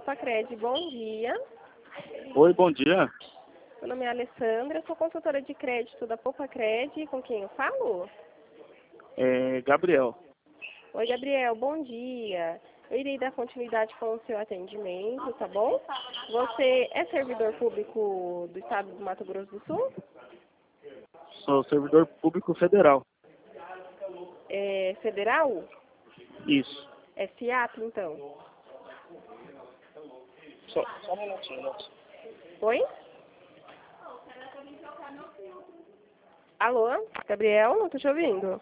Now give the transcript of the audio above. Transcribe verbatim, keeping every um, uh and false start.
Popacred, bom dia. Oi, bom dia. Meu nome é Alessandra, sou consultora de crédito da Popacred. Com quem eu falo? É Gabriel. Oi, Gabriel, bom dia. Eu irei dar continuidade com o seu atendimento, tá bom? Você é servidor público do estado do Mato Grosso do Sul? Sou servidor público federal. É federal? Isso. É FIAP, então? Só, só um minutinho, moço. Oi? Alô, Gabriel, não tô te ouvindo.